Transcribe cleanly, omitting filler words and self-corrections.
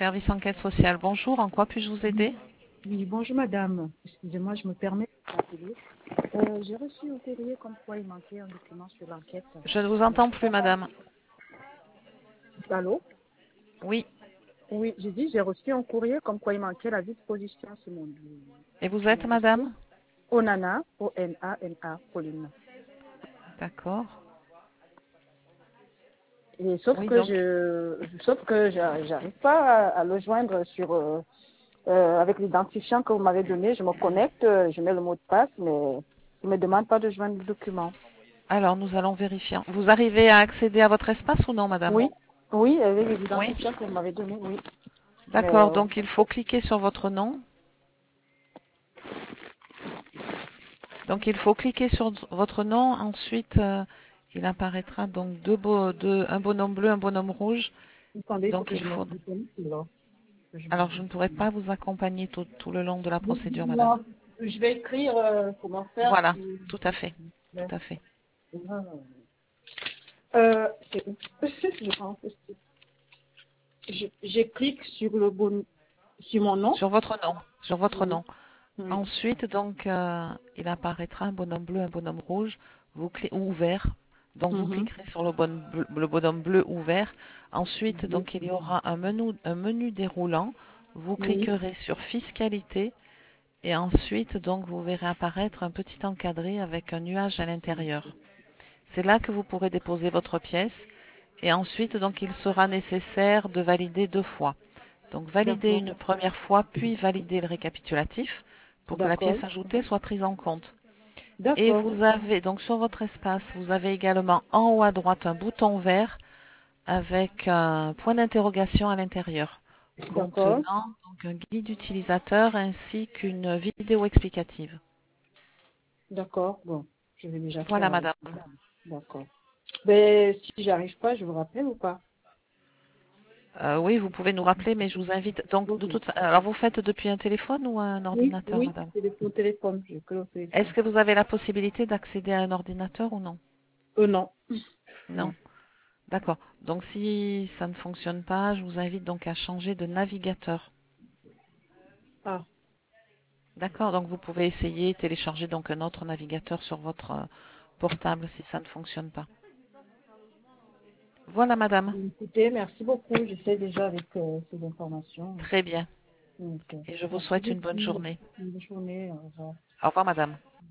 service enquête sociale. Bonjour, en quoi puis-je vous aider? Oui, bonjour madame. Excusez-moi, je me permets de t'appeler. J'ai reçu un courrier comme quoi il manquait un document sur l'enquête. Je ne vous entends plus, madame. Allô? Oui. Oui, j'ai dit j'ai reçu un courrier comme quoi il manquait la disposition Et vous sur êtes mon dossier. madame? Onana, O-N-A-N-A, Pauline. D'accord. Et Oui, donc, sauf que j'arrive pas à le joindre avec l'identifiant que vous m'avez donné. Je me connecte, je mets le mot de passe, mais il me demande pas de joindre le document. alors nous allons vérifier. Vous arrivez à accéder à votre espace ou non, madame? Oui, oui, avec Oui. l'identifiant que vous m'avez donné, oui. Mais D'accord, donc il faut cliquer sur votre nom. Donc il faut cliquer sur votre nom. Ensuite, il apparaîtra donc un bonhomme bleu, un bonhomme rouge. attendez, il faut Donc que il je me faut. reconnecte là. Que je me Alors je ne pourrai reconnecte. pas vous accompagner tout le long de la procédure, madame. Dites-moi, je vais écrire comment faire Voilà, si... tout à fait, tout à fait. C'est où? Je pense que je clique sur le bon, sur mon nom. Sur votre nom, sur votre Oui. nom. Oui. Ensuite, donc, il apparaîtra un bonhomme bleu, un bonhomme rouge, ou vert. Donc, vous Mhm. cliquerez sur le bonhomme bleu ou vert. Ensuite, Oui. donc, il y aura un menu déroulant. Vous Oui. cliquerez sur Fiscalité et ensuite, donc, vous verrez apparaître un petit encadré avec un nuage à l'intérieur. C'est là que vous pourrez déposer votre pièce et ensuite, donc, il sera nécessaire de valider 2 fois. Donc, valider D'accord. une première fois, puis valider le récapitulatif pour que la D'accord. pièce ajoutée soit prise en compte. Et D'accord. vous avez, donc sur votre espace, vous avez également en haut à droite un bouton vert avec un point d'interrogation à l'intérieur D'accord. contenant donc un guide utilisateur ainsi qu'une vidéo explicative. D'accord. Bon, je vais déjà Voilà, faire avec. madame. D'accord. Mais si j'arrive pas, je vous rappelle ou pas? Oui, vous pouvez nous rappeler, mais je vous invite. Donc, de Ok. toute alors vous faites depuis un téléphone ou un Oui, ordinateur, oui, madame? c'est le téléphone. Je que le Est-ce téléphone. que vous avez la possibilité d'accéder à un ordinateur ou non? Non. Non. Non. D'accord. Donc, si ça ne fonctionne pas, je vous invite donc à changer de navigateur. Ah, D'accord. Donc, vous pouvez essayer, télécharger donc un autre navigateur sur votre portable si ça ne fonctionne pas. Voilà, madame. écoutez, merci beaucoup. J'essaie déjà avec ces informations. Très bien. Donc, Et je vous merci souhaite une bonne beaucoup. journée. Bonne journée. Au revoir. Au revoir, madame.